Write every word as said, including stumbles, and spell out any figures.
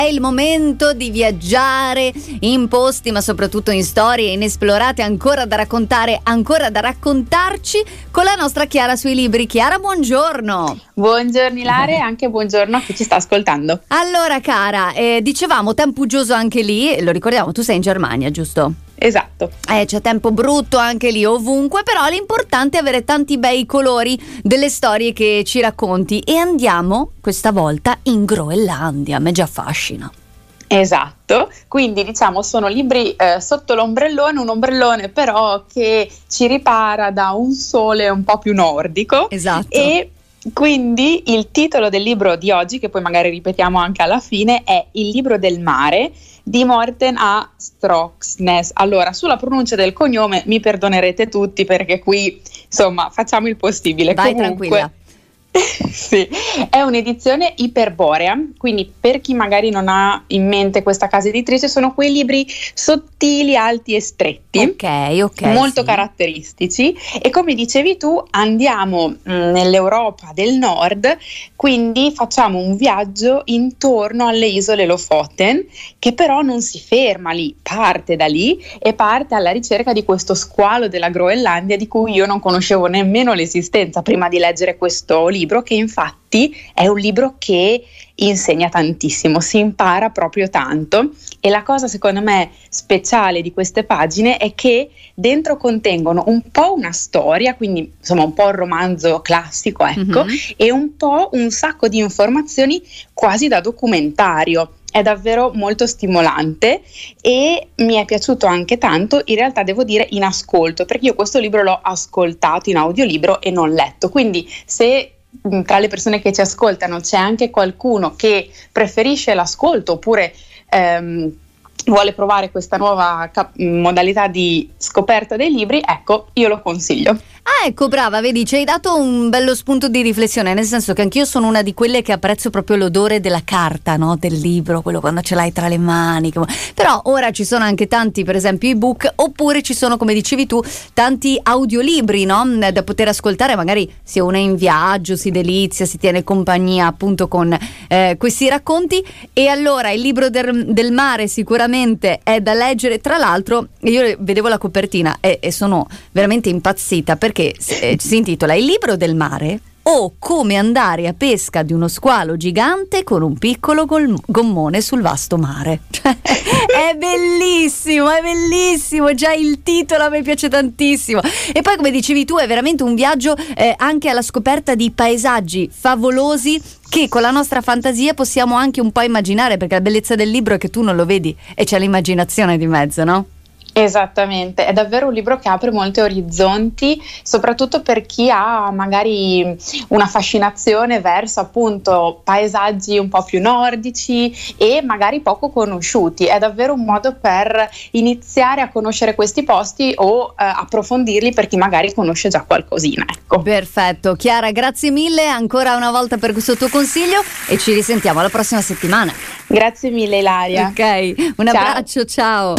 è il momento di viaggiare in posti, ma soprattutto in storie inesplorate, ancora da raccontare, ancora da raccontarci, con la nostra Chiara sui libri. Chiara, buongiorno. Buongiorno Ilaria e anche buongiorno a chi ci sta ascoltando. Allora cara, eh, dicevamo tempo uggioso anche lì, lo ricordiamo, tu sei in Germania, giusto? Esatto. Eh, c'è tempo brutto anche lì ovunque, però l'importante è avere tanti bei colori delle storie che ci racconti, e andiamo questa volta in Groenlandia, a me già affascina. Esatto, quindi diciamo sono libri eh, sotto l'ombrellone, un ombrellone però che ci ripara da un sole un po' più nordico. Esatto. E quindi il titolo del libro di oggi, che poi magari ripetiamo anche alla fine, è Il libro del mare di Morten A. Stroksnes. Allora, sulla pronuncia del cognome mi perdonerete tutti, perché qui insomma facciamo il possibile. Vai, comunque, tranquilla. Sì, è un'edizione iperborea, quindi per chi magari non ha in mente questa casa editrice, sono quei libri sottili, alti e stretti, ok, ok, molto sì. caratteristici, e come dicevi tu andiamo mh, nell'Europa del Nord, quindi facciamo un viaggio intorno alle isole Lofoten, che però non si ferma lì, parte da lì e parte alla ricerca di questo squalo della Groenlandia di cui io non conoscevo nemmeno l'esistenza prima di leggere questo libro. libro che infatti è un libro che insegna tantissimo, si impara proprio tanto, e la cosa secondo me speciale di queste pagine è che dentro contengono un po' una storia, quindi insomma un po' un romanzo classico, ecco, mm-hmm. e un po' un sacco di informazioni quasi da documentario. È davvero molto stimolante e mi è piaciuto anche tanto, in realtà devo dire in ascolto, perché io questo libro l'ho ascoltato in audiolibro e non letto, quindi se tra le persone che ci ascoltano c'è anche qualcuno che preferisce l'ascolto oppure ehm, vuole provare questa nuova cap- modalità di scoperta dei libri, ecco, io lo consiglio. Ah, ecco, brava, vedi, ci hai dato un bello spunto di riflessione, nel senso che anch'io sono una di quelle che apprezzo proprio l'odore della carta, no? Del libro, quello quando ce l'hai tra le mani. Però ora ci sono anche tanti, per esempio, ebook, oppure ci sono, come dicevi tu, tanti audiolibri, no? Da poter ascoltare, magari se uno è in viaggio, si delizia, si tiene compagnia appunto con eh, questi racconti. E allora il libro del, del mare sicuramente è da leggere. Tra l'altro io vedevo la copertina e, e sono veramente impazzita, perché che si intitola Il libro del mare o come andare a pesca di uno squalo gigante con un piccolo gol- gommone sul vasto mare. Cioè, è bellissimo, è bellissimo, già il titolo a me piace tantissimo. E poi, come dicevi tu, è veramente un viaggio eh, anche alla scoperta di paesaggi favolosi che con la nostra fantasia possiamo anche un po' immaginare, perché la bellezza del libro è che tu non lo vedi e c'è l'immaginazione di mezzo, no? Esattamente, è davvero un libro che apre molti orizzonti, soprattutto per chi ha magari una fascinazione verso appunto paesaggi un po' più nordici e magari poco conosciuti. È davvero un modo per iniziare a conoscere questi posti o eh, approfondirli per chi magari conosce già qualcosina, ecco. Perfetto, Chiara, grazie mille ancora una volta per questo tuo consiglio e ci risentiamo la prossima settimana. Grazie mille Ilaria. Ok, un ciao. Abbraccio, ciao.